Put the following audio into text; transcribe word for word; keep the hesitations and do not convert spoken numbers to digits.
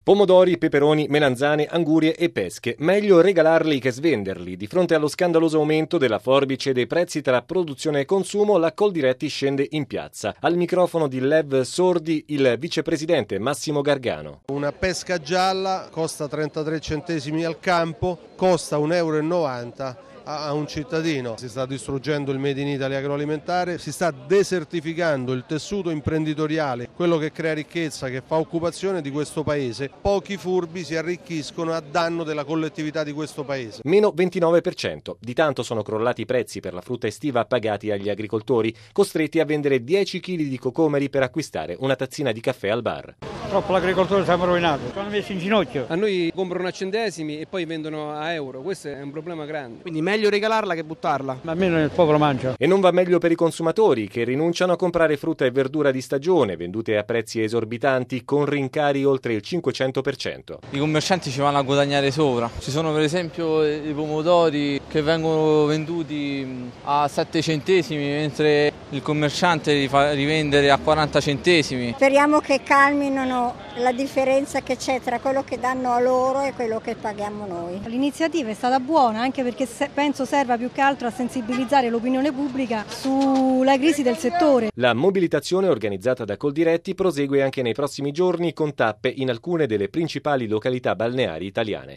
Pomodori, peperoni, melanzane, angurie e pesche. Meglio regalarli che svenderli. Di fronte allo scandaloso aumento della forbice dei prezzi tra produzione e consumo, la Coldiretti scende in piazza. Al microfono di Lev Sordi il vicepresidente Massimo Gargano. Una pesca gialla costa trentatré centesimi al campo, costa un euro e novanta a un cittadino. Si sta distruggendo il Made in Italy agroalimentare, si sta desertificando il tessuto imprenditoriale, quello che crea ricchezza, che fa occupazione di questo paese. Pochi furbi si arricchiscono a danno della collettività di questo paese. Meno ventinove per cento. Di tanto sono crollati i prezzi per la frutta estiva pagati agli agricoltori, costretti a vendere dieci chili di cocomeri per acquistare una tazzina di caffè al bar. Troppo l'agricoltore siamo rovinato, ci hanno messo in ginocchio. A noi comprano a centesimi e poi vendono a euro, questo è un problema grande. Quindi meglio regalarla che buttarla. Ma almeno il popolo mangia. E non va meglio per i consumatori, che rinunciano a comprare frutta e verdura di stagione, vendute a prezzi esorbitanti, con rincari oltre il cinquecento per cento. I commercianti ci vanno a guadagnare sopra. Ci sono per esempio i pomodori che vengono venduti a sette centesimi, mentre il commerciante li fa rivendere a quaranta centesimi. Speriamo che calmino la differenza che c'è tra quello che danno a loro e quello che paghiamo noi. L'iniziativa è stata buona, anche perché penso serva più che altro a sensibilizzare l'opinione pubblica sulla crisi del settore. La mobilitazione organizzata da Coldiretti prosegue anche nei prossimi giorni con tappe in alcune delle principali località balneari italiane.